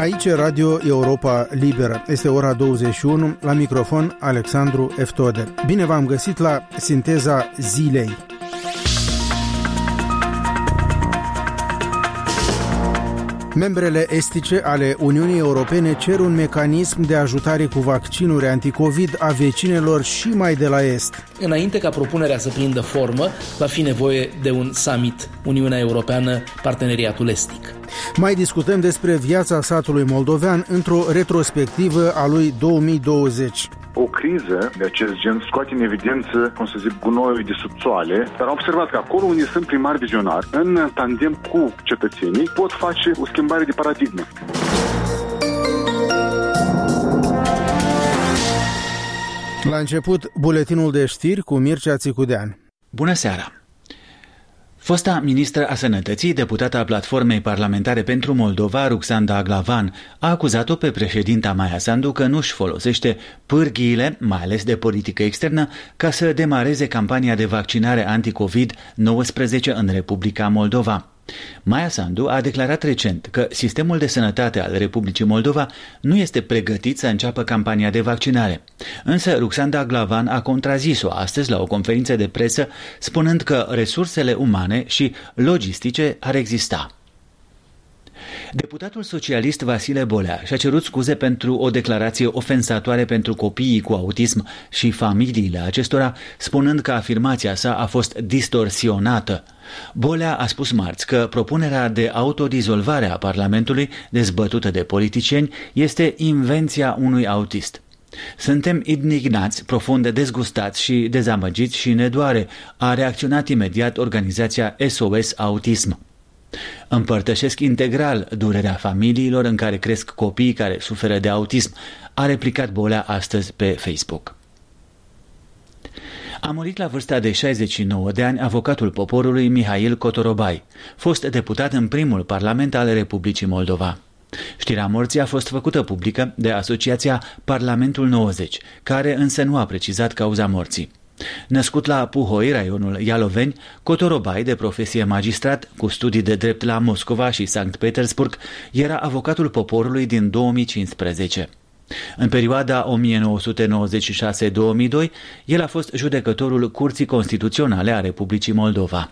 Aici e Radio Europa Liberă. Este ora 21, la microfon Alexandru Eftode. Bine v-am găsit la Sinteza Zilei. Membrele estice ale Uniunii Europene cer un mecanism de ajutare cu vaccinuri anticovid a vecinelor și mai de la est. Înainte ca propunerea să prindă formă, va fi nevoie de un summit Uniunea Europeană, Parteneriatul Estic. Mai discutăm despre viața satului moldovean într-o retrospectivă a lui 2020. O criză de acest gen scoate în evidență, cum să zic, gunoiul de subsoale, dar am observat că acolo unde sunt primari vizionari, în tandem cu cetățenii, pot face o schimbare de paradigmă. La început, buletinul de știri cu Mircea Țicudean. Bună seara! Fosta ministră a Sănătății, deputată a Platformei Parlamentare pentru Moldova, Ruxanda Glavan, a acuzat-o pe președinta Maia Sandu că nu-și folosește pârghiile, mai ales de politică externă, ca să demareze campania de vaccinare anti-COVID-19 în Republica Moldova. Maia Sandu a declarat recent că sistemul de sănătate al Republicii Moldova nu este pregătit să înceapă campania de vaccinare. Însă Ruxanda Glavan a contrazis-o astăzi la o conferință de presă, spunând că resursele umane și logistice ar exista. Deputatul socialist Vasile Bolea și-a cerut scuze pentru o declarație ofensatoare pentru copiii cu autism și familiile acestora, spunând că afirmația sa a fost distorsionată. Bolea a spus marți că propunerea de autodizolvare a Parlamentului, dezbătută de politicieni, este invenția unui autist. Suntem indignați, profund dezgustați și dezamăgiți și ne doare, a reacționat imediat organizația SOS Autism. Împărtășesc integral durerea familiilor în care cresc copii care suferă de autism, a replicat Bolea astăzi pe Facebook. A murit la vârsta de 69 de ani avocatul poporului Mihail Cotorobai, fost deputat în primul parlament al Republicii Moldova. Știrea morții a fost făcută publică de asociația Parlamentul 90, care însă nu a precizat cauza morții. Născut la Puhoi, raionul Ialoveni, Cotorobai, de profesie magistrat, cu studii de drept la Moscova și Sankt Petersburg, era avocatul poporului din 2015. În perioada 1996-2002, el a fost judecătorul Curții Constituționale a Republicii Moldova.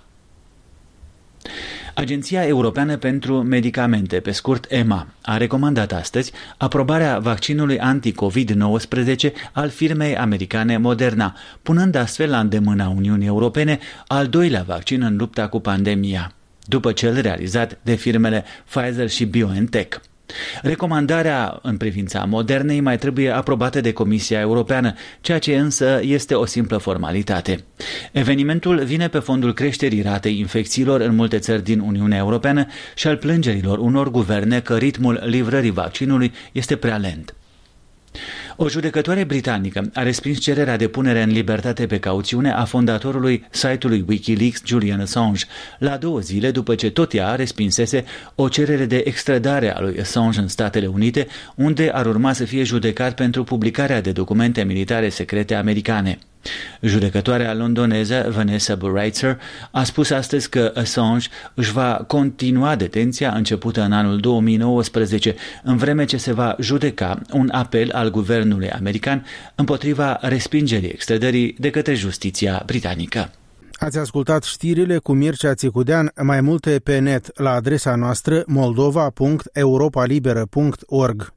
Agenția Europeană pentru Medicamente, pe scurt EMA, a recomandat astăzi aprobarea vaccinului anti-COVID-19 al firmei americane Moderna, punând astfel la îndemâna Uniunii Europene al doilea vaccin în lupta cu pandemia, după cel realizat de firmele Pfizer și BioNTech. Recomandarea în privința Modernei mai trebuie aprobată de Comisia Europeană, ceea ce însă este o simplă formalitate. Evenimentul vine pe fondul creșterii ratei infecțiilor în multe țări din Uniunea Europeană și al plângerilor unor guverne că ritmul livrării vaccinului este prea lent. O judecătoare britanică a respins cererea de punere în libertate pe cauțiune a fondatorului site-ului Wikileaks, Julian Assange, la 2 zile după ce tot ea respinsese o cerere de extradare a lui Assange în Statele Unite, unde ar urma să fie judecat pentru publicarea de documente militare secrete americane. Judecătoarea londoneză Vanessa Bureitzer a spus astăzi că Assange își va continua detenția începută în anul 2019, în vreme ce se va judeca un apel al guvernului american împotriva respingerii extradării de către justiția britanică. Ați ascultat știrile cu Mircea Țicudean, mai multe pe net la adresa noastră moldova.europalibera.org.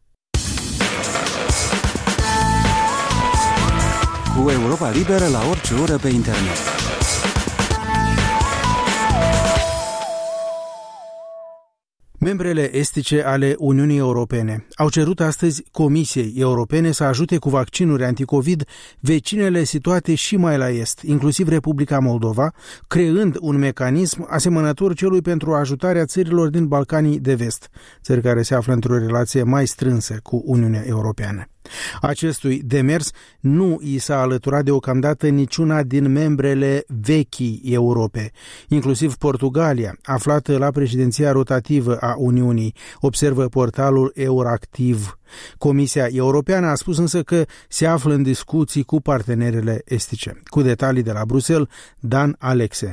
Cu Europa Liberă la orice oră pe internet. Membrele estice ale Uniunii Europene au cerut astăzi Comisiei Europene să ajute cu vaccinuri anticovid vecinele situate și mai la est, inclusiv Republica Moldova, creând un mecanism asemănător celui pentru ajutarea țărilor din Balcanii de Vest, țări care se află într-o relație mai strânsă cu Uniunea Europeană. Acestui demers nu i s-a alăturat deocamdată niciuna din membrele vechii Europe, inclusiv Portugalia, aflată la președinția rotativă a Uniunii, observă portalul Euractiv. Comisia Europeană a spus însă că se află în discuții cu partenerele estice. Cu detalii de la Bruxelles, Dan Alexe.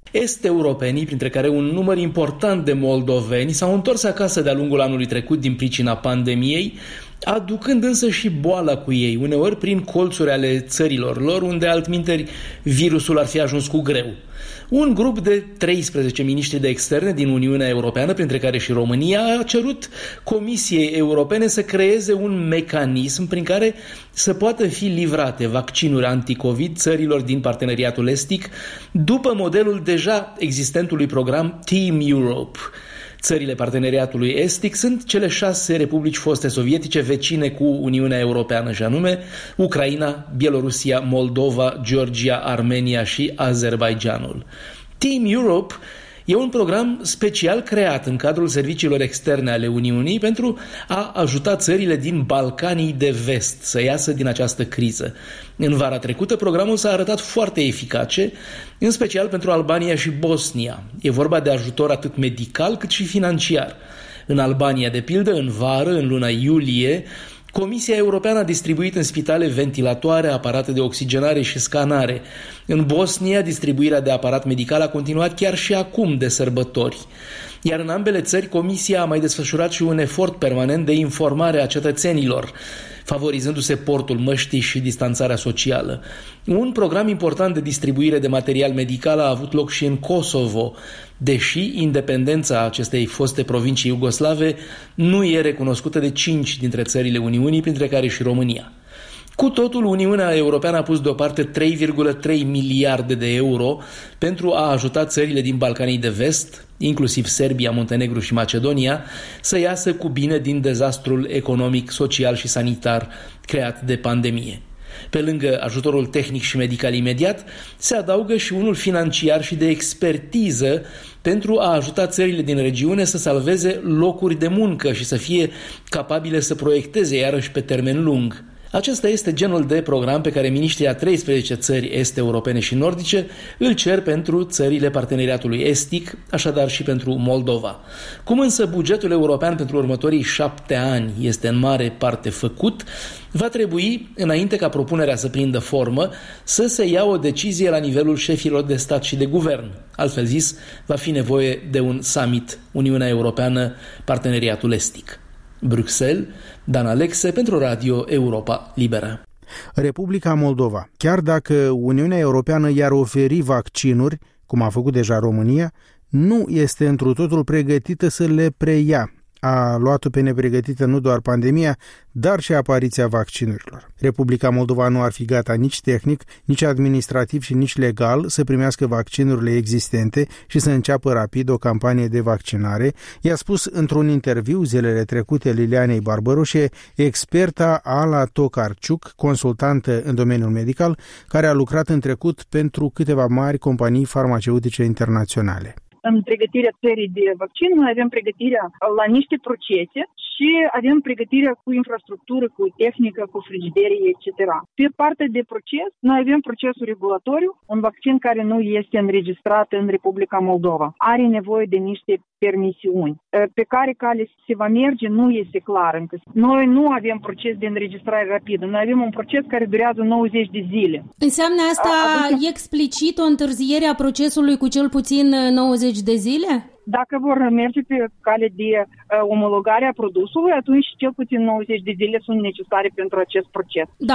Est-europenii, printre care un număr important de moldoveni, s-au întors acasă de-a lungul anului trecut din pricina pandemiei, aducând însă și boala cu ei, uneori prin colțuri ale țărilor lor, unde altminteri virusul ar fi ajuns cu greu. Un grup de 13 miniștri de externe din Uniunea Europeană, printre care și România, a cerut Comisiei Europene să creeze un mecanism prin care să poată fi livrate vaccinuri anti-COVID țărilor din parteneriatul estic, după modelul deja existentului program Team Europe. Țările parteneriatului estic sunt cele 6 republici foste sovietice vecine cu Uniunea Europeană, și anume Ucraina, Bielorusia, Moldova, Georgia, Armenia și Azerbaidjanul. Team Europe e un program special creat în cadrul serviciilor externe ale Uniunii pentru a ajuta țările din Balcanii de Vest să iasă din această criză. În vara trecută, programul s-a arătat foarte eficace, în special pentru Albania și Bosnia. E vorba de ajutor atât medical cât și financiar. În Albania, de pildă, în vară, în luna iulie, Comisia Europeană a distribuit în spitale ventilatoare, aparate de oxigenare și scanare. În Bosnia, distribuirea de aparat medical a continuat chiar și acum de sărbători. Iar în ambele țări, Comisia a mai desfășurat și un efort permanent de informare a cetățenilor, favorizându-se portul măștii și distanțarea socială. Un program important de distribuire de material medical a avut loc și în Kosovo, deși independența acestei foste provincii iugoslave nu e recunoscută de 5 dintre țările Uniunii, printre care și România. Cu totul, Uniunea Europeană a pus deoparte 3,3 miliarde de euro pentru a ajuta țările din Balcanii de Vest, inclusiv Serbia, Muntenegru și Macedonia, să iasă cu bine din dezastrul economic, social și sanitar creat de pandemie. Pe lângă ajutorul tehnic și medical imediat, se adaugă și unul financiar și de expertiză pentru a ajuta țările din regiune să salveze locuri de muncă și să fie capabile să proiecteze iarăși pe termen lung. Acesta este genul de program pe care miniștrii a 13 țări est-europene și nordice îl cer pentru țările parteneriatului estic, așadar și pentru Moldova. Cum însă bugetul european pentru următorii 7 ani este în mare parte făcut, va trebui, înainte ca propunerea să prindă formă, să se ia o decizie la nivelul șefilor de stat și de guvern. Altfel zis, va fi nevoie de un summit Uniunea Europeană-Parteneriatul Estic. Bruxelles, Dan Alexe pentru Radio Europa Liberă. Republica Moldova. Chiar dacă Uniunea Europeană i-ar oferi vaccinuri, cum a făcut deja România, nu este întru totul pregătită să le preia. A luat-o pe nepregătită nu doar pandemia, dar și apariția vaccinurilor. Republica Moldova nu ar fi gata nici tehnic, nici administrativ și nici legal să primească vaccinurile existente și să înceapă rapid o campanie de vaccinare, i-a spus într-un interviu zilele trecute Lilianei Barbaroșe, experta Ala Tokarciuk, consultantă în domeniul medical, care a lucrat în trecut pentru câteva mari companii farmaceutice internaționale. În pregătirea țării de vaccin, noi avem pregătirea la niște procese și avem pregătirea cu infrastructură, cu tehnică, cu frigiderie, etc. Pe partea de proces, noi avem procesul regulatoriu, un vaccin care nu este înregistrat în Republica Moldova. Are nevoie de niște permisiuni. Pe care cale se va merge nu este clar încă. Noi nu avem proces de înregistrare rapidă, noi avem un proces care durează 90 de zile. Înseamnă asta explicit o întârziere a procesului cu cel puțin 90 de zile? Dacă vor merge pe cale de omologare a produsului, atunci cel puțin 90 de zile sunt necesare pentru acest proces. Dar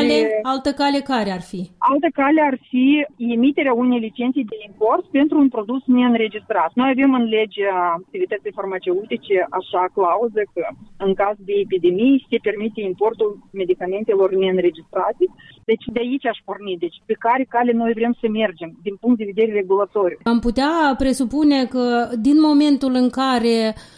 altă cale care ar fi? Altă cale ar fi emiterea unei licențe de import pentru un produs neînregistrat. Noi avem în legea activității farmaceutice așa clauză că în caz de epidemie se permite importul medicamentelor neînregistrate. Deci de aici aș porni. Deci pe care cale noi vrem să mergem din punct de vedere regulatoriu. Am putea presupune că din momentul în care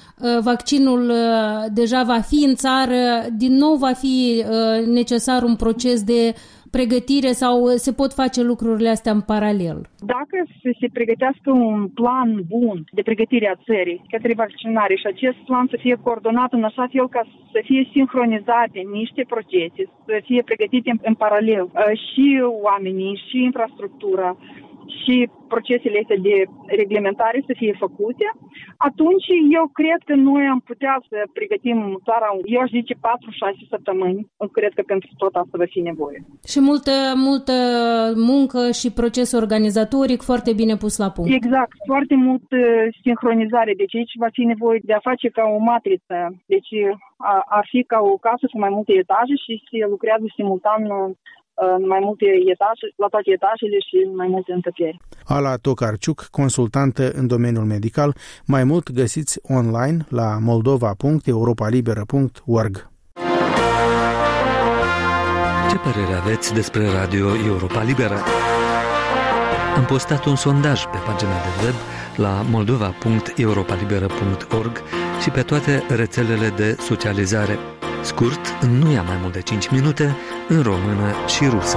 vaccinul deja va fi în țară, din nou va fi necesar un proces de pregătire sau se pot face lucrurile astea în paralel? Dacă se pregătească un plan bun de pregătire a țării către vaccinare și acest plan să fie coordonat în așa fel ca să fie sincronizate niște procese, să fie pregătite în paralel și oamenii și infrastructura și procesele astea de reglementare să fie făcute, atunci eu cred că noi am putea să pregătim țara, eu aș zice 4-6 săptămâni, cred că pentru tot asta va fi nevoie. Și multă muncă și proces organizatoric foarte bine pus la punct. Exact, foarte mult sincronizare, deci aici va fi nevoie de a face ca o matriță, deci ar fi ca o casă cu mai multe etaje și se lucrează simultan în mai multe etaje, la toate etajele și în mai multe încăperi. Ala Tokarciuc, consultantă în domeniul medical, mai mult găsiți online la moldova.europalibera.org. Ce părere aveți despre Radio Europa Liberă? Am postat un sondaj pe pagina de web la moldova.europalibera.org și pe toate rețelele de socializare. Scurt, nu ia mai mult de 5 minute, în română și rusă.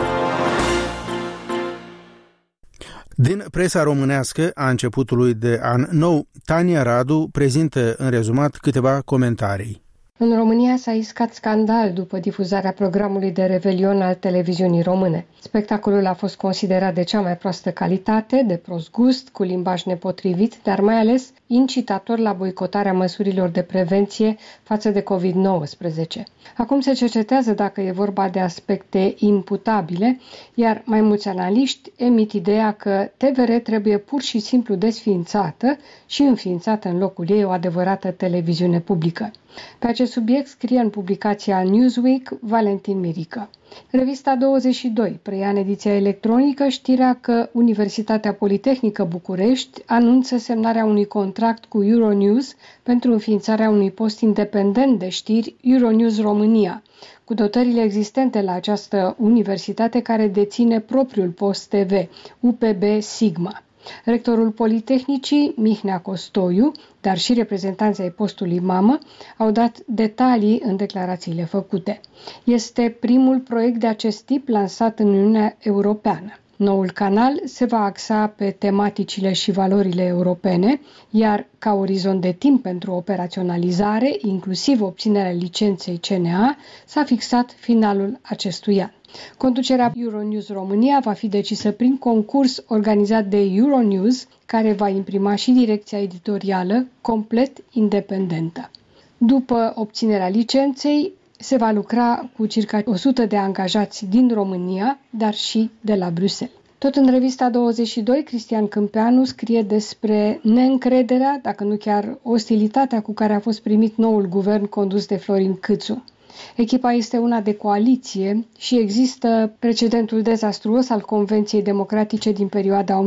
Din presa românească a începutului de an nou, Tania Radu prezintă în rezumat câteva comentarii. În România s-a iscat scandal după difuzarea programului de Revelion al televiziunii române. Spectacolul a fost considerat de cea mai proastă calitate, de prost gust, cu limbaj nepotrivit, dar mai ales incitator la boicotarea măsurilor de prevenție față de COVID-19. Acum se cercetează dacă e vorba de aspecte imputabile, iar mai mulți analiști emit ideea că TVR trebuie pur și simplu desființată și înființată în locul ei o adevărată televiziune publică. Pe acest subiect scrie în publicația Newsweek Valentin Mirică. Revista 22 preia în ediția electronică știrea că Universitatea Politehnică București anunță semnarea unui contract cu Euronews pentru înființarea unui post independent de știri, Euronews România, cu dotările existente la această universitate care deține propriul post TV, UPB Sigma. Rectorul Politehnicii, Mihnea Costoiu, dar și reprezentanții ai postului mamă, au dat detalii în declarațiile făcute. Este primul proiect de acest tip lansat în Uniunea Europeană. Noul canal se va axa pe tematicile și valorile europene, iar ca orizont de timp pentru operaționalizare, inclusiv obținerea licenței CNA, s-a fixat finalul acestui an. Conducerea Euronews România va fi decisă prin concurs organizat de Euronews, care va imprima și direcția editorială complet independentă. După obținerea licenței, se va lucra cu circa 100 de angajați din România, dar și de la Bruxelles. Tot în revista 22, Cristian Câmpeanu scrie despre neîncrederea, dacă nu chiar ostilitatea cu care a fost primit noul guvern condus de Florin Câțu. Echipa este una de coaliție și există precedentul dezastruos al Convenției Democratice din perioada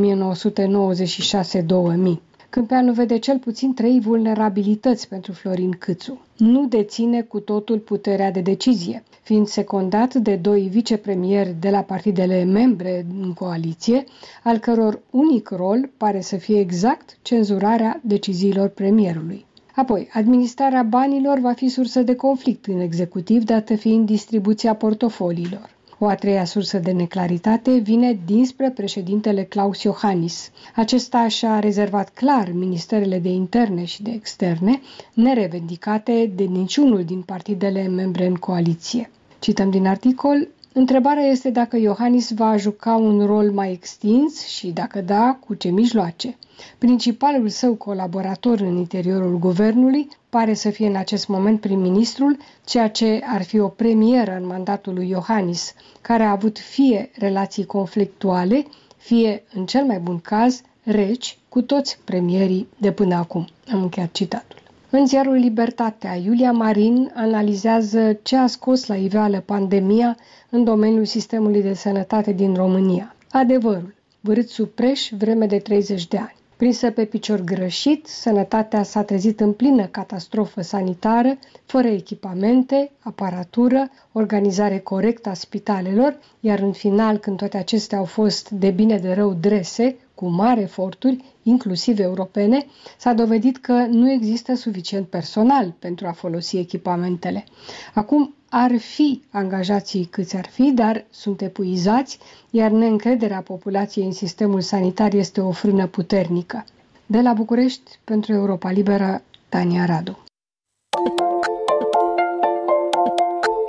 1996-2000. Câmpeanu vede cel puțin 3 vulnerabilități pentru Florin Câțu. Nu deține cu totul puterea de decizie, fiind secundat de 2 vicepremieri de la partidele membre în coaliție, al căror unic rol pare să fie exact cenzurarea deciziilor premierului. Apoi, administrarea banilor va fi sursă de conflict în executiv, dată fiind distribuția portofoliilor. O a treia sursă de neclaritate vine dinspre președintele Klaus Iohannis. Acesta și-a rezervat clar ministerele de interne și de externe, nerevendicate de niciunul din partidele membre în coaliție. Cităm din articol: întrebarea este dacă Iohannis va juca un rol mai extins și, dacă da, cu ce mijloace. Principalul său colaborator în interiorul guvernului pare să fie în acest moment prim-ministrul, ceea ce ar fi o premieră în mandatul lui Iohannis, care a avut fie relații conflictuale, fie, în cel mai bun caz, reci cu toți premierii de până acum. Am încheiat citatul. În ziarul Libertatea, Iulia Marin analizează ce a scos la iveală pandemia în domeniul sistemului de sănătate din România. Adevărul, vârât sub preș vreme de 30 de ani. Prinsă pe picior greșit, sănătatea s-a trezit în plină catastrofă sanitară, fără echipamente, aparatură, organizare corectă a spitalelor, iar în final, când toate acestea au fost de bine de rău drese, cu mari eforturi, inclusiv europene, s-a dovedit că nu există suficient personal pentru a folosi echipamentele. Acum ar fi angajații câți ar fi, dar sunt epuizați, iar neîncrederea populației în sistemul sanitar este o frână puternică. De la București, pentru Europa Liberă, Tania Radu.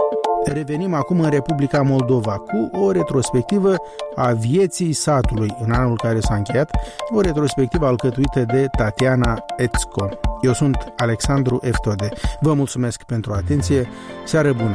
Revenim acum în Republica Moldova cu o retrospectivă a vieții satului în anul care s-a încheiat, o retrospectivă alcătuită de Tatiana Ețco. Eu sunt Alexandru Eftode. Vă mulțumesc pentru atenție. Seară bună!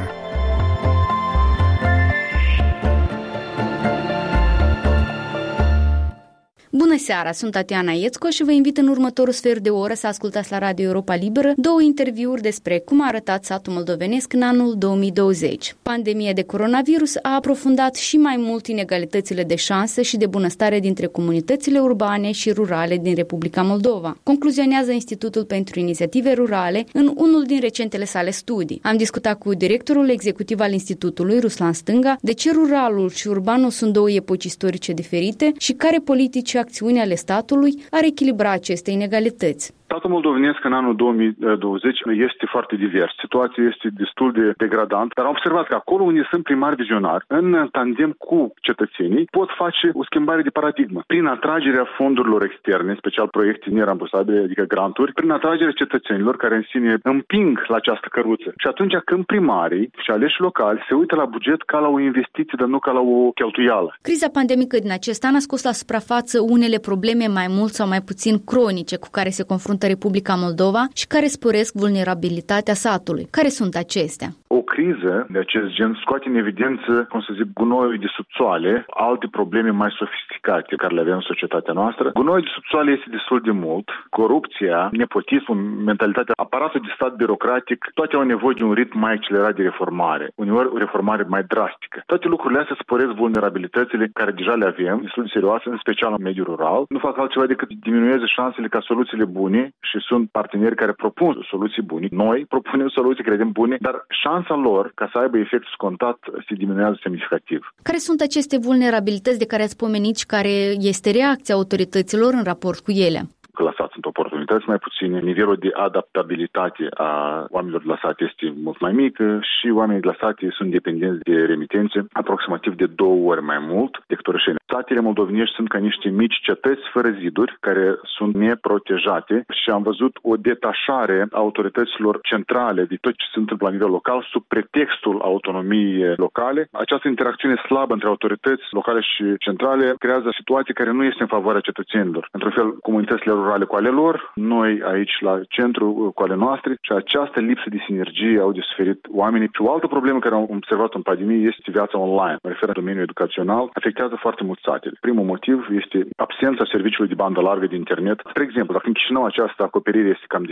Bună seara, sunt Tatiana Ețco și vă invit în următorul sfert de oră să ascultați la Radio Europa Liberă 2 interviuri despre cum a arătat satul moldovenesc în anul 2020. Pandemia de coronavirus a aprofundat și mai mult inegalitățile de șanse și de bunăstare dintre comunitățile urbane și rurale din Republica Moldova, concluzionează Institutul pentru Inițiative Rurale în unul din recentele sale studii. Am discutat cu directorul executiv al Institutului, Ruslan Stânga, de ce ruralul și urbanul sunt 2 epoci istorice diferite și care politici acțiuni ale statului ar echilibra aceste inegalități. Statul moldovenesc în anul 2020 este foarte divers. Situația este destul de degradantă, dar am observat că acolo unde sunt primari vizionari, în tandem cu cetățenii, pot face o schimbare de paradigmă. Prin atragerea fondurilor externe, special proiecte nerambursabile, adică granturi, prin atragerea cetățenilor care în sine împing la această căruță. Și atunci când primarii și aleși locali se uită la buget ca la o investiție, dar nu ca la o cheltuială. Criza pandemică din acest an a scos la suprafață unele probleme mai mult sau mai puțin cronice cu care se confruntă Republica Moldova și care sporesc vulnerabilitatea satului. Care sunt acestea? O criză de acest gen scoate în evidență, cum să zic, gunoiul de subsoale, alte probleme mai sofisticate care le avem în societatea noastră. Gunoiul de subsoale este destul de mult. Corupția, nepotismul, mentalitatea, aparatul de stat birocratic, toate au nevoie de un ritm mai accelerat de reformare. Uneori o reformare mai drastică. Toate lucrurile astea sporesc vulnerabilitățile care deja le avem, destul de serioase, în special în mediul rural. Nu fac altceva decât diminueze șansele ca soluțiile bune și sunt parteneri care propun soluții bune. Noi propunem soluții, credem, bune, dar șansa lor ca să aibă efect scontat se diminuează semnificativ. Care sunt aceste vulnerabilități de care ați pomenit și care este reacția autorităților în raport cu ele? Lăsați sunt oportunități mai puține, nivelul de adaptabilitate a oamenilor lăsați este mult mai mic și oamenii lăsați sunt dependenți de remitențe aproximativ de 2 ori mai mult decât orășeni. Satele moldovenești sunt ca niște mici cetăți fără ziduri care sunt neprotejate și am văzut o detașare a autorităților centrale de tot ce se întâmplă la nivel local sub pretextul autonomiei locale. Această interacțiune slabă între autorități locale și centrale creează situații care nu este în favoarea cetățenilor. Într-un fel, comunitățile rurale cu ale lor, noi aici la centru cu ale noastre și această lipsă de sinergie au de suferit oamenii. Și o altă problemă care am observat în pandemie este viața online. Mă refer la domeniul educațional, afectează foarte mult satele. Primul motiv este absența serviciului de bandă largă de internet. Spre exemplu, dacă în Chișinău această acoperire este cam de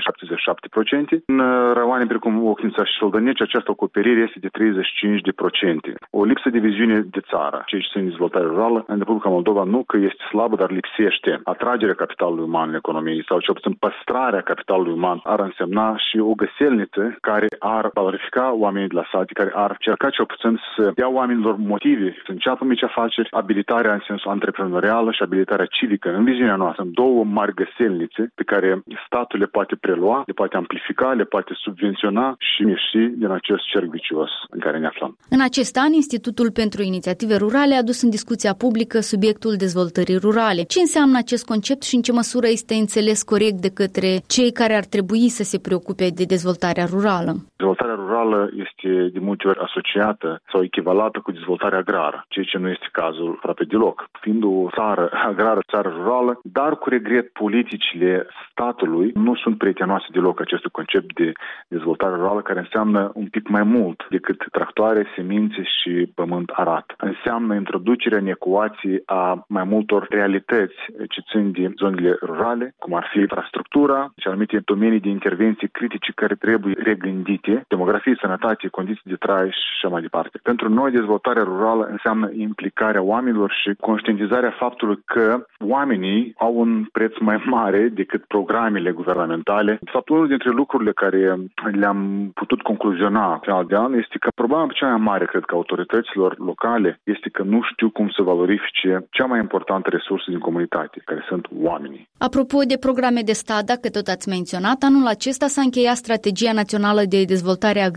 77%, în raioane precum Ochnița și Soldăneci această acoperire este de 35%. O lipsă de viziune de țară. Cei ce sunt în dezvoltare rurală, în Republica Moldova nu că este slabă, dar lipsește atragerea capitalului uman în economie sau cel puțin păstrarea capitalului uman ar însemna și o găselniță care ar valorifica oamenii de la sate, care ar cerca cel puțin să dea oamenilor motive să înceapă mici afaceri, abilitarea în sensul antreprenorială și abilitarea civică. În viziunea noastră, 2 mari găselnițe pe care statul le poate prelua, le poate amplifica, le poate subvenționa și ieși din acest cerc vicios în care ne aflăm. În acest an, Institutul pentru Inițiative Rurale a adus în discuția publică subiectul dezvoltării rurale. Ce înseamnă acest concept și în ce măsură este înțeles corect de către cei care ar trebui să se preocupe de dezvoltarea rurală? Dezvoltarea rurală este de multe ori asociată sau echivalată cu dezvoltarea agrară, ceea ce nu este cazul aproape deloc. Fiind o țară agrară, țară rurală, dar cu regret politicile statului nu sunt prietenoase deloc acest concept de dezvoltare rurală, care înseamnă un pic mai mult decât tractoare, semințe și pământ arat. Înseamnă introducerea în ecuație a mai multor realități ce țin de zonele rurale, cum ar fi infrastructura și anumite domenii de intervenții critice care trebuie regândite, demografie, sănătate, condiții de trai și așa mai departe. Pentru noi, dezvoltarea rurală înseamnă implicarea oamenilor și conștientizarea faptului că oamenii au un preț mai mare decât programele guvernamentale. De fapt, unul dintre lucrurile care le-am putut concluziona final de an este că problema cea mai mare, cred că, autorităților locale este că nu știu cum să valorifice cea mai importantă resursă din comunitate, care sunt oamenii. Apropo de programe de stat, dacă tot ați menționat, anul acesta s-a încheiat Strategia Națională de Dezvoltare Agricolă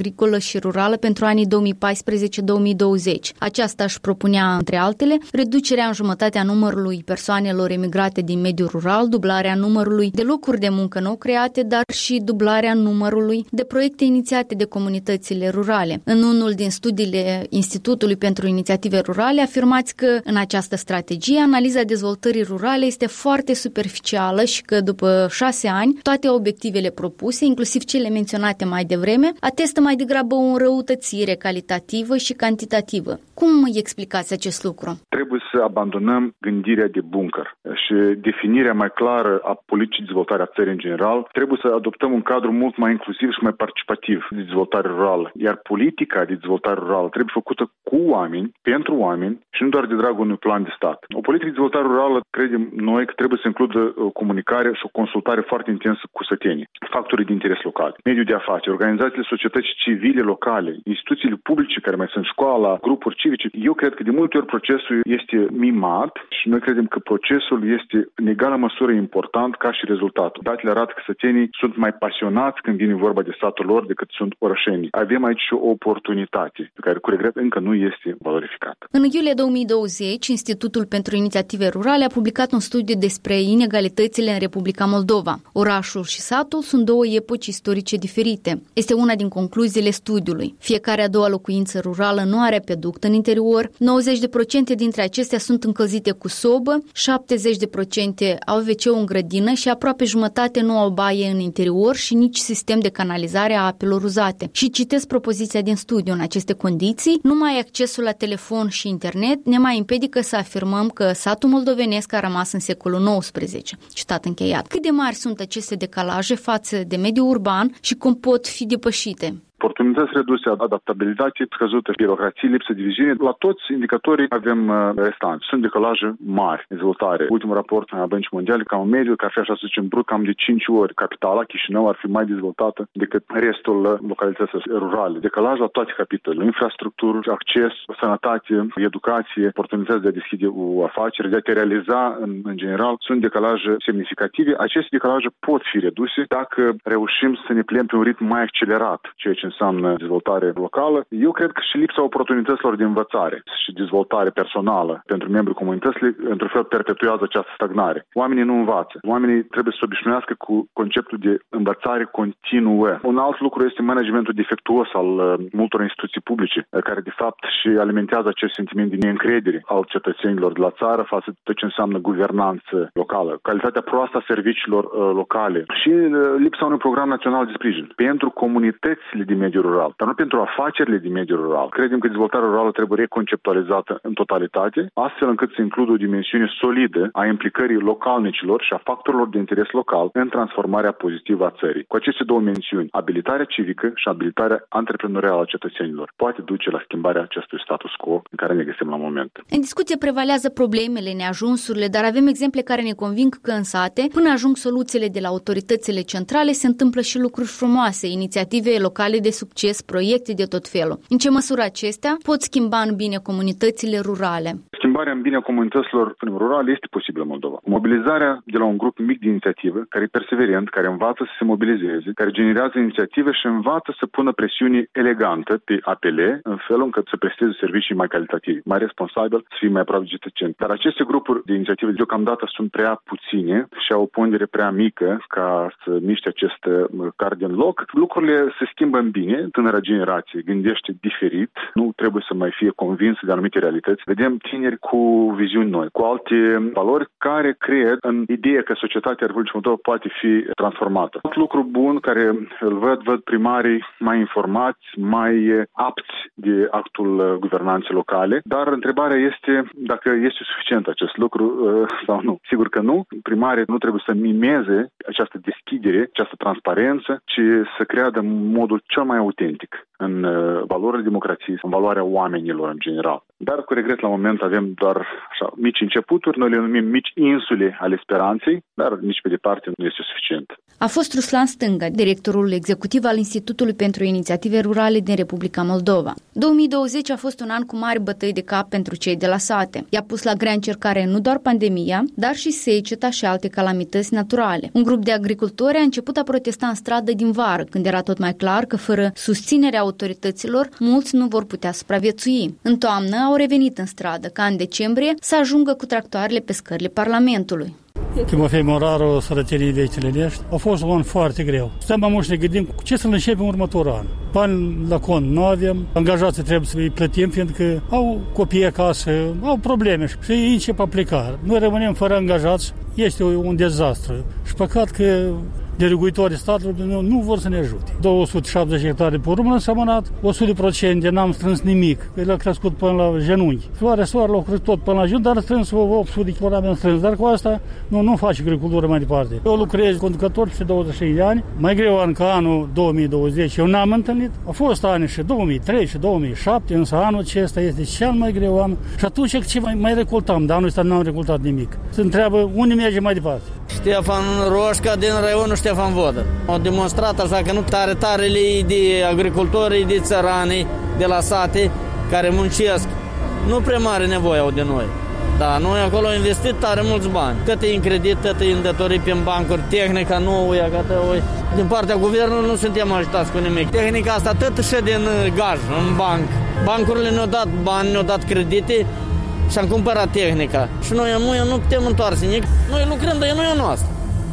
agricolă și rurală pentru anii 2014-2020. Aceasta își propunea, între altele, reducerea în jumătate a numărului persoanelor emigrate din mediul rural, dublarea numărului de locuri de muncă nou create, dar și dublarea numărului de proiecte inițiate de comunitățile rurale. În unul din studiile Institutului pentru Inițiative Rurale afirmați că în această strategie analiza dezvoltării rurale este foarte superficială și că după 6 ani toate obiectivele propuse, inclusiv cele menționate mai devreme, atestă mai degrabă o înrăutățire calitativă și cantitativă. Cum îi explicați acest lucru? Trebuie să abandonăm gândirea de bunker și definirea mai clară a politicii de dezvoltare a țării în general. Trebuie să adoptăm un cadru mult mai inclusiv și mai participativ de dezvoltare rurală. Iar politica de dezvoltare rurală trebuie făcută cu oameni, pentru oameni și nu doar de dragul unui plan de stat. O politică de dezvoltare rurală, credem noi, că trebuie să includă o comunicare și o consultare foarte intensă cu sătenii, factorii de interes local, mediul de afaceri, organizațiile societății civile locale, instituțiile publice care mai sunt școala, grupuri civice. Eu cred că de multe ori procesul este mimat și noi credem că procesul este în egală măsură important ca și rezultatul. Datele arată că sătenii sunt mai pasionați când vine vorba de satul lor decât sunt orășenii. Avem aici o oportunitate pe care, cu regret, încă nu este valorificată. În iulie 2020, Institutul pentru Inițiative Rurale a publicat un studiu despre inegalitățile în Republica Moldova. Orașul și satul sunt două epoci istorice diferite. Este una din concluziile studiului. Fiecare a doua locuință rurală nu are apeduct în interior, 90% dintre acestea sunt încălzite cu sobă, 70% au WC-ul în grădină și aproape jumătate nu au baie în interior și nici sistem de canalizare a apelor uzate. Și citesc propoziția din studiu. În aceste condiții, numai accesul la telefon și internet ne mai împiedică să afirmăm că satul moldovenesc a rămas în secolul XIX. Citat încheiat. Cât de mari sunt aceste decalaje față de mediul urban și cum pot fi depășite? Oportunități reduse, adaptabilitate scăzută, birocrație, lipsă de viziune. La toți indicatorii avem restanți. Sunt decalaje mari de dezvoltare. Ultimul raport a Băncii Mondiale, ca un mediu, că ar fi, așa să zicem, brut, cam de 5 ori. Capitala, Chișinău, ar fi mai dezvoltată decât restul localităților rurale. Decalaj la toate capitolele. Infrastructură, acces, sănătate, educație, oportunități de a deschide o afacere, de a te realiza în general, sunt decalaje semnificative. Aceste decalaje pot fi reduse dacă reușim să ne pliem pe un ritm mai accelerat, ceea ce înseamnă dezvoltare locală. Eu cred că și lipsa oportunităților de învățare și dezvoltare personală pentru membrii comunității, într-un fel, perpetuează această stagnare. Oamenii nu învață. Oamenii trebuie să se obișnuiască cu conceptul de învățare continuă. Un alt lucru este managementul defectuos al multor instituții publice, care de fapt și alimentează acest sentiment de neîncredere al cetățenilor de la țară față de tot ce înseamnă guvernanță locală, calitatea proastă a serviciilor locale și lipsa unui program național de sprijin pentru comunitățile din mediul rural, dar nu pentru afacerile din mediul rural. Credem că dezvoltarea rurală trebuie reconceptualizată în totalitate, astfel încât să includă o dimensiune solidă a implicării localnicilor și a factorilor de interes local în transformarea pozitivă a țării. Cu aceste două mențiuni, abilitarea civică și abilitarea antreprenorială a cetățenilor, poate duce la schimbarea acestui status quo în care ne găsim la moment. În discuție prevalează problemele, neajunsurile, dar avem exemple care ne conving că în sate, până ajung soluțiile de la autoritățile centrale, se întâmplă și lucruri frumoase, inițiative locale de succes, proiecte de tot felul. În ce măsură acestea pot schimba în bine comunitățile rurale? Schimbarea în bine comunităților rurale este posibilă în Moldova. Mobilizarea de la un grup mic de inițiativă, care e perseverent, care învață să se mobilizeze, care generează inițiative și învață să pună presiune elegantă pe APL, în felul încât să presteze servicii mai calitative, mai responsabil, să fie mai aproape de cetățeni. Dar aceste grupuri de inițiative deocamdată sunt prea puține și au o pondere prea mică ca să miște acest card în loc. Lucrurile se schimbă în bine, tânăra generație gândește diferit, nu trebuie să mai fie convins de anumite realități. Vedem tineri cu viziuni noi, cu alte valori care cred în ideea că societatea Republicii Moldova poate fi transformată. Alt lucru bun care îl văd primarii mai informați, mai apți de actul guvernanței locale, dar întrebarea este dacă este suficient acest lucru sau nu. Sigur că nu. Primarii nu trebuie să mimeze această deschidere, această transparență, ci să creadă modul cel mai autentic în valorile democrației, în valoarea oamenilor în general. Dar cu regret la moment avem doar așa mici începuturi, noi le numim mici insule ale speranței, dar nici pe departe nu este suficient. A fost Ruslan Stânga, directorul executiv al Institutului pentru Inițiative Rurale din Republica Moldova. 2020 a fost un an cu mari bătăi de cap pentru cei de la sate. I-a pus la grea încercare nu doar pandemia, dar și seceta și alte calamități naturale. Un grup de agricultori a început a protesta în stradă din vară, când era tot mai clar că fără susținerea autorităților, mulți nu vor putea supraviețui. În toamnă au revenit în stradă, ca în decembrie să ajungă cu tractoarele pe scările Parlamentului. Timofei Moraru, Sărățenii Vechtele Lești, a fost un an foarte greu. Stăm mai mult și ne gândim cu ce să-l începem următorul an. Bani la cont nu avem, angajații trebuie să îi plătim, fiindcă au copii acasă, au probleme și ei încep a pleca. Noi rămânem fără angajați, este un dezastru. Și păcat că deleguitorii statului nu vor să ne ajute. 270 hectare pe urmă însemnat, 100% n-am strâns nimic, el a crescut până la genunchi. Floarea soarelor a crescut tot până la genunchi, dar a strâns 800 kg am strâns, dar cu asta nu faci agricultură mai departe. Eu lucrez conducător peste 26 de ani, mai greu an ca anul 2020, eu n-am întâlnit. A fost ani și 2003 și 2007, însă anul acesta este cel mai greu an. Și atunci ce mai recoltam, dar anul ăsta n-am recoltat nimic. Se întreabă unde merge mai departe. Ștefan Roșca din raionul Ștefan Vodă. Au demonstrat așa că nu tarele de agricultori, de țărani, de la sate, care muncesc. Nu prea mare nevoie au de noi. Da, noi acolo am investit tare mulți bani. Cât e în credit, cât e în datorii pe bancuri, tehnica nouă, din partea guvernului nu suntem ajutați cu nimic. Tehnica asta tot și din gaj, în banc. Bancurile ne-au dat bani, ne-au dat credite și am cumpărat tehnica. Și noi nu putem întoarce nimic. Noi lucrăm, dar nu e noastră.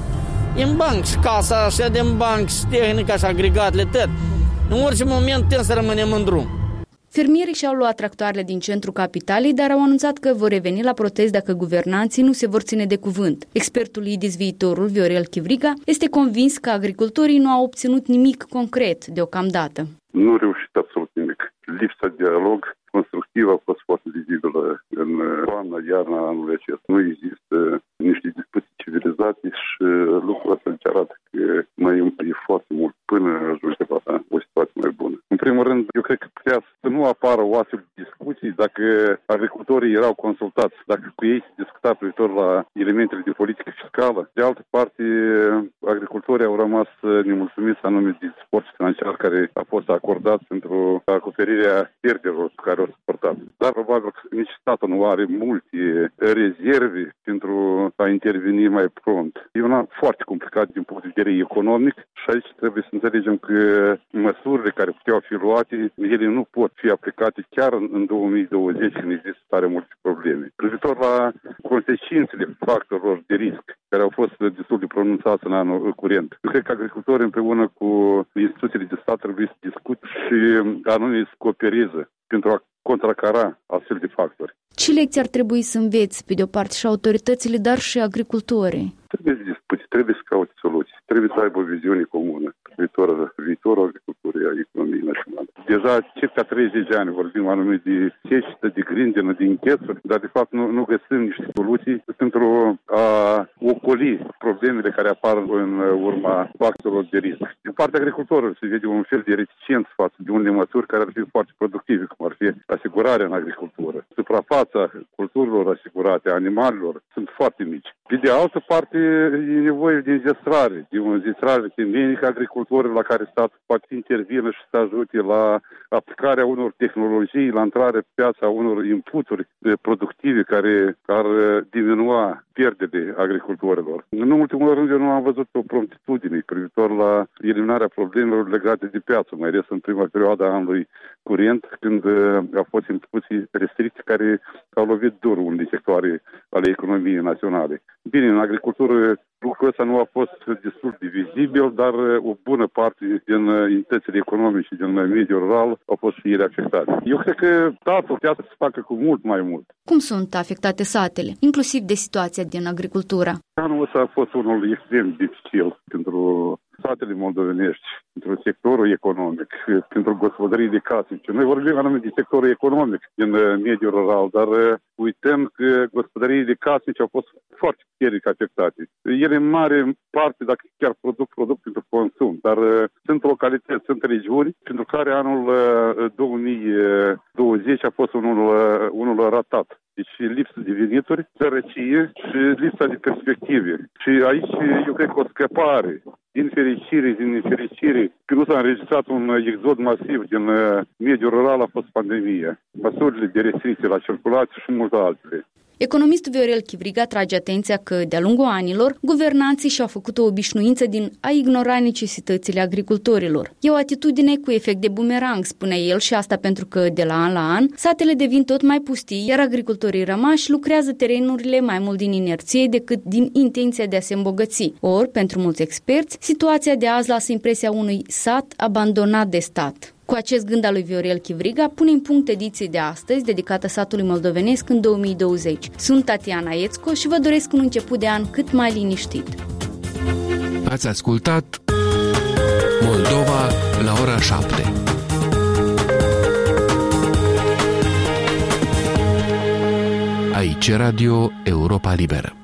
E în banc și casa așa de în banc și tehnica și agregatele, tot. În orice moment putem să rămânem în drum. Fermierii și-au luat tractoarele din centrul capitalei, dar au anunțat că vor reveni la protest dacă guvernanții nu se vor ține de cuvânt. Expertul IDIS Viitorul, Viorel Chivriga, este convins că agricultorii nu au obținut nimic concret deocamdată. Nu au reușit absolut nimic. Lipsa de dialog constructiv a fost foarte vizibilă în toamna, iarna anului acesta. Nu există niște discuții civilizate și lucrul ăsta îți arată că mai e foarte mult până ajunge la o situație mai bună. În primul rând, eu cred că putea să nu apară o astfel de discuții dacă agricultorii erau consultați, dacă cu ei se discuta privitor la elementele de politică fiscală. De altă parte, agricultorii au rămas nemulțumiți anume de suport financiar care a fost acordat pentru acoperirea pierderilor care au suportat. Dar probabil că nici statul nu are multe rezerve pentru a interveni mai prompt. E un an foarte complicat din punct de vedere economic și aici trebuie să înțelegem că măsurile care puteau fi luate, ele nu pot fi aplicate chiar în 2020 când există tare multe probleme. Privitor la consecințele factorilor de risc care au fost destul de pronunțați în anul curent. Eu cred că agricultorii împreună cu instituțiile de stat trebuie să discute și anume să coopereze pentru a contracara astfel de factori. Ce lecții ar trebui să înveți, pe de o parte, și autoritățile, dar și agricultorii? Trebuie să discuți, trebuie să caute soluții, trebuie să aibă o viziune comună viitorul agriculturii, a economiei naționale. Deja circa 30 de ani vorbim anume de secetă, de grindină, de închesuri, dar de fapt nu găsim niște soluții pentru a ocoli problemele care apar în urma factorilor de risc. Din partea agricultorilor se vede un fel de reticență față de unele măsuri care ar fi foarte productive, cum ar fi asigurarea în agricultură. Suprafața culturilor asigurate, animalelor, sunt foarte mici. Pe de altă parte, e nevoie de înzestrare, de o înzestrare temenică agricultorilor la care statul poate intervine și să ajute la aplicarea unor tehnologii, la intrarea pe piața unor inputuri productive care ar diminua pierderile agricultorilor. În ultimul rând, eu nu am văzut o promptitudine privitor la eliminarea problemelor legate de piață, mai ales în prima perioadă a anului curent, când au fost impuse restricții care au lovit dur unele sectoare ale economiei naționale. Bine, în agricultură lucrul ăsta nu a fost destul de vizibil, dar o bună parte din entitățile economice din mediul rural au fost și ele afectate. Eu cred că statul trebuie să facă cu mult mai mult. Cum sunt afectate satele, inclusiv de situația din agricultură? Anul ăsta a fost unul extrem dificil pentru satele moldovenești, pentru sectorul economic, pentru gospodăriile casnice. Noi vorbim anume de sectorul economic din mediul rural, dar uităm că gospodăriile casnice au fost foarte puternic afectate. Ele în mare parte, dacă chiar produc pentru consum, dar sunt localități, sunt regiuni pentru care anul 2020 a fost unul ratat. Deci lipsă de venituri, sărăcie și lipsa de perspective. Și aici eu cred că o scăpare, din nefericire, că nu s-a înregistrat un exod masiv din mediul rural a fost pandemia. Măsurile de restricție la circulație și multe altele. Economistul Viorel Chivriga trage atenția că, de-a lungul anilor, guvernanții și-au făcut o obișnuință din a ignora necesitățile agricultorilor. E o atitudine cu efect de bumerang, spune el, și asta pentru că, de la an la an, satele devin tot mai pustii, iar agricultorii rămași lucrează terenurile mai mult din inerție decât din intenția de a se îmbogăți. Ori, pentru mulți experți, situația de azi lasă impresia unui sat abandonat de stat. Cu acest gând al lui Viorel Chivriga, pune în punct ediției de astăzi, dedicată satului moldovenesc în 2020. Sunt Tatiana Iețco și vă doresc un început de an cât mai liniștit. Ați ascultat Moldova la ora 7. Aici Radio Europa Liberă.